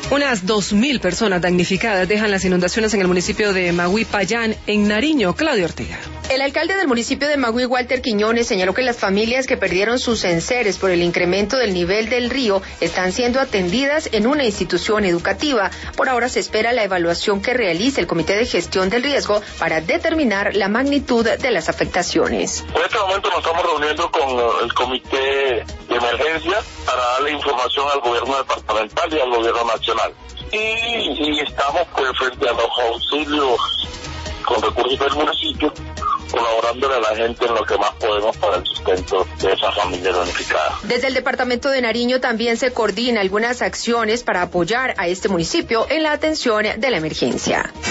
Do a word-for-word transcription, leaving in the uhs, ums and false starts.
Unas dos mil personas damnificadas dejan las inundaciones en el municipio de Magüí Payán, en Nariño. Claudio Ortega. El alcalde del municipio de Magüí, Walter Quiñones, señaló que las familias que perdieron sus enseres por el incremento del nivel del río están siendo atendidas en una institución educativa. Por ahora se espera la evaluación que realice el Comité de Gestión del Riesgo para determinar la magnitud de las afectaciones. En este momento nos estamos reuniendo con el Comité de Emergencia para darle información al gobierno departamental y al gobierno nacional. Y, y estamos pues frente a los auxilios con recursos del municipio, colaborándole a la gente en lo que más podemos para el sustento de esa familia damnificada. Desde el departamento de Nariño también se coordinan algunas acciones para apoyar a este municipio en la atención de la emergencia.